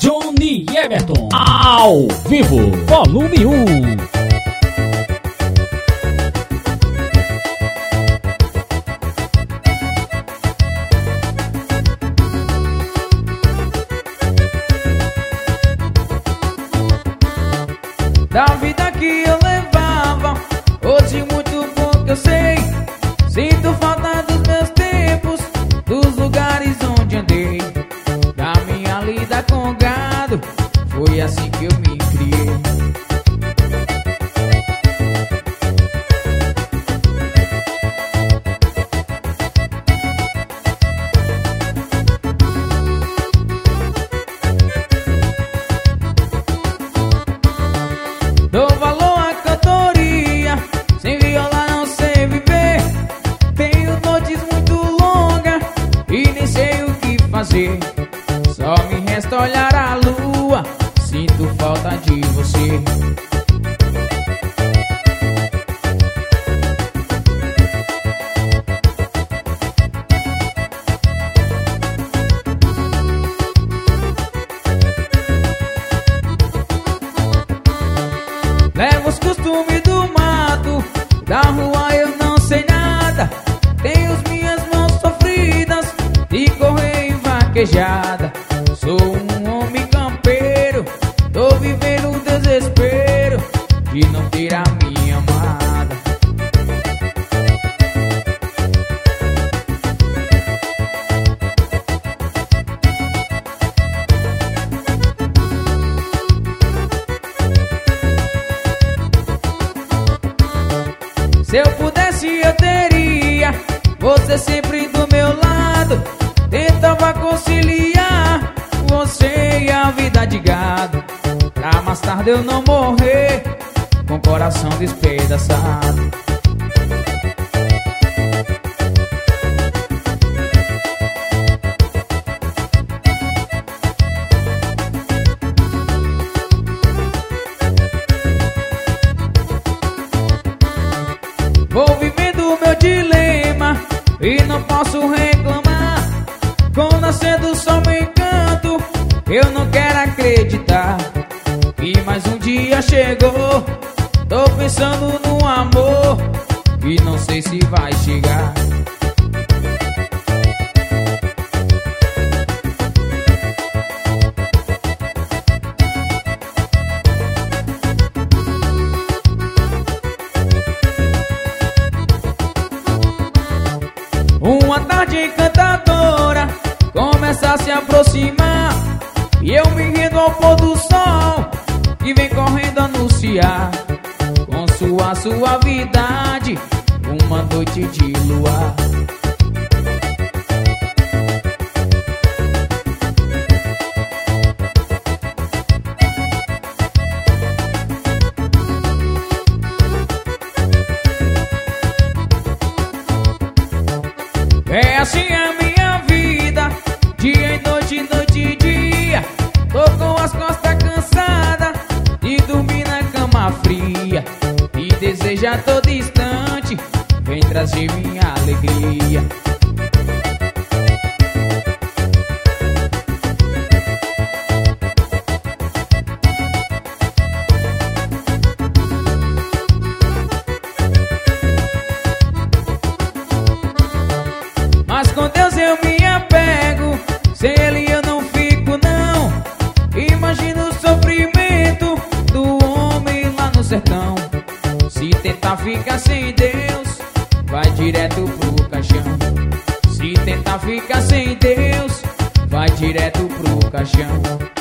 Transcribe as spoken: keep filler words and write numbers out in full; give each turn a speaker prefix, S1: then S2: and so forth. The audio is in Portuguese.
S1: Johnny Everton, ao vivo, volume um.
S2: Da vida que eu levava, hoje muito pouco eu sei. Sinto falta dos meus tempos, dos lugares onde andei. Da minha lida com gado, foi assim que eu me criei. Dou valor à cantoria, sem viola não sei viver. Tenho noites muito longas e nem sei o que fazer. Só me resta olhar a lua, sinto falta de você. Levo os costumes do mato, da rua eu não sei nada. Tenho as minhas mãos sofridas de correr em vaquejada. Sou um homem campeiro, tô vivendo o desespero de não ter a minha amada. Se eu pudesse eu teria você sempre do meu lado. Tentava conciliar você e a vida de gado, pra mais tarde eu não morrer com o coração despedaçado. Vou vivendo o meu dilema e não posso reclamar. Com o nascer do sol me encanto, eu não quero acreditar que mais um dia chegou. Tô pensando no amor e não sei se vai chegar. Uma tarde encantadora começa a se aproximar e eu me rendo ao pôr do sol que vem correndo anunciar com sua suavidade uma noite de luar. É assim a minha vida, dia e noite, noite e dia. Tô com as costas cansadas de dormir na cama fria e deseja a todo instante vem trazer minha alegria. Mas com Deus eu me apego, sem Ele eu não fico não. Imagina o sofrimento do homem lá no sertão. Se tentar ficar sem Deus, vai direto pro caixão. Se tentar ficar sem Deus, vai direto pro caixão.